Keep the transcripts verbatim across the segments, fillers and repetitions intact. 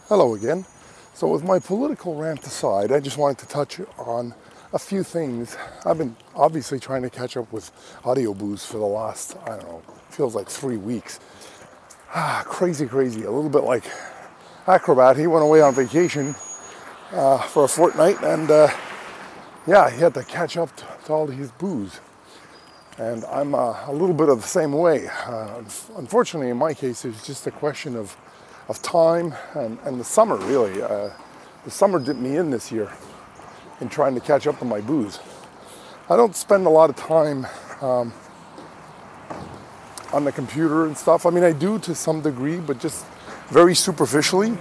Hello again. So with my political rant aside, I just wanted to touch on a few things. I've been obviously trying to catch up with Audio Booze for the last, I don't know, feels like three weeks. Ah, crazy, crazy. A little bit like Acrobat. He went away on vacation uh, for a fortnight and uh, yeah, he had to catch up to, to all his booze. And I'm uh, a little bit of the same way. Uh, unfortunately, in my case, it's just a question of of time and, and the summer, really. Uh, the summer dipped me in this year in trying to catch up on my booze. I don't spend a lot of time um, on the computer and stuff. I mean, I do to some degree, but just very superficially.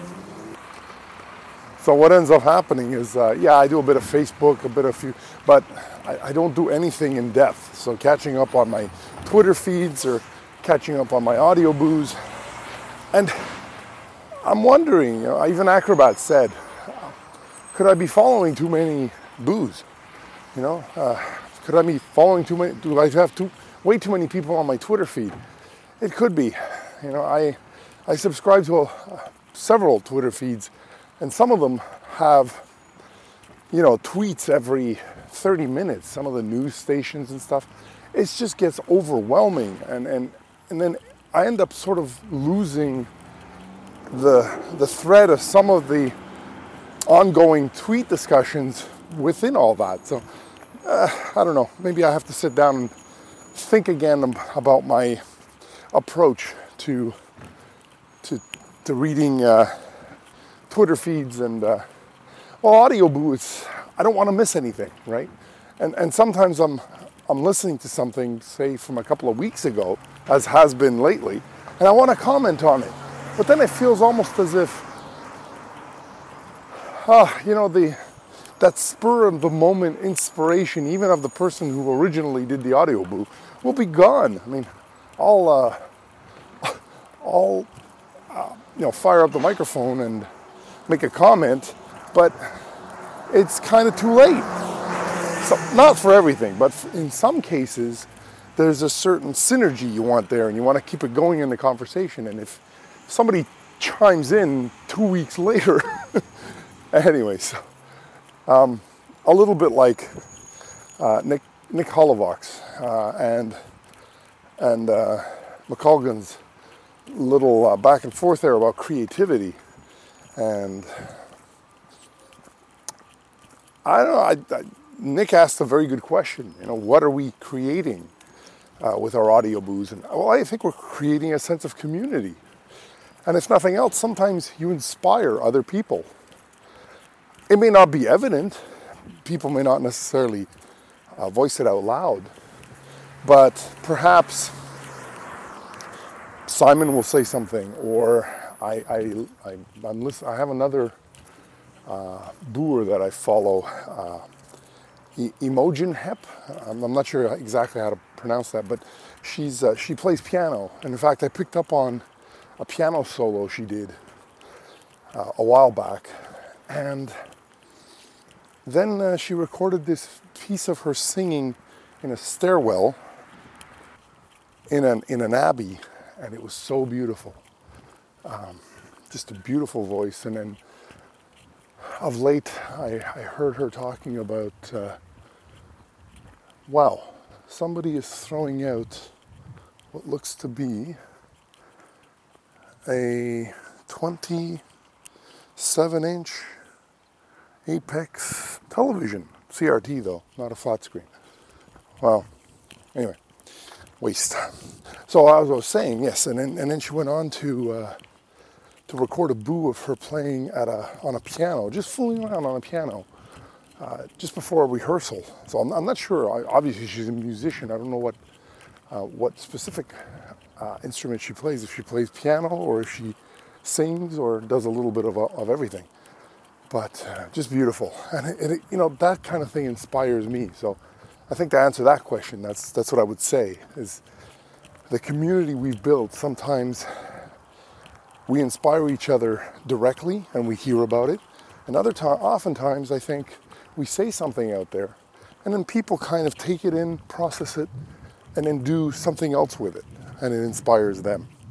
So what ends up happening is, uh, yeah, I do a bit of Facebook, a bit of few, but I, I don't do anything in depth. So catching up on my Twitter feeds or catching up on my Audio Booze. And I'm wondering, you know, even Acrobat said, could I be following too many booze? You know, uh, could I be following too many, do I have too, way too many people on my Twitter feed? It could be. You know, I, I subscribe to a, several Twitter feeds, and some of them have, you know, tweets every thirty minutes, some of the news stations and stuff. It just gets overwhelming, and, and, and then I end up sort of losing the the thread of some of the ongoing tweet discussions within all that. So uh, I don't know, maybe I have to sit down and think again about my approach to to to reading uh, Twitter feeds and uh, well, Audio Booze. I don't want to miss anything, right? And and sometimes I'm I'm listening to something, say from a couple of weeks ago, as has been lately, and I want to comment on it. But then it feels almost as if, ah, you know, the that spur of the moment inspiration, even of the person who originally did the Audio Boo, will be gone. I mean, I'll, uh, I'll, uh, you know, fire up the microphone and make a comment, but it's kind of too late. So, not for everything, but in some cases, there's a certain synergy you want there, and you want to keep it going in the conversation. And if somebody chimes in two weeks later. Anyways, um, a little bit like uh, Nick Nick Hollovox uh, and and uh, McColgan's little uh, back and forth there about creativity, and I don't know. I, I, Nick asked a very good question. You know, what are we creating uh, with our Audio Booze? And well, I think we're creating a sense of community. And if nothing else, sometimes you inspire other people. It may not be evident. People may not necessarily uh, voice it out loud. But perhaps Simon will say something, or I, I, I, I'm listen, I have another uh, booer that I follow, uh, e- Imogen Hep. I'm, I'm not sure exactly how to pronounce that, but she's uh, she plays piano. And in fact, I picked up on a piano solo she did uh, a while back, and then uh, she recorded this piece of her singing in a stairwell in an in an abbey, and it was so beautiful. Um, just a beautiful voice. And then of late, I, I heard her talking about, uh, wow, somebody is throwing out what looks to be a twenty-seven inch Apex television. C R T though, not a flat screen. Well, anyway, waste. So as I was saying, yes, and then, and then she went on to uh, to record a boo of her playing at a on a piano, just fooling around on a piano, uh, just before a rehearsal. So I'm, I'm not sure. I, obviously, she's a musician. I don't know what uh, what specific Uh, instrument she plays, if she plays piano or if she sings or does a little bit of, of everything. But uh, just beautiful. And, it, it, you know, that kind of thing inspires me. So I think to answer that question, that's that's what I would say, is the community we've built, sometimes we inspire each other directly and we hear about it. And other time, oftentimes I think we say something out there and then people kind of take it in, process it, and then do something else with it. And it inspires them.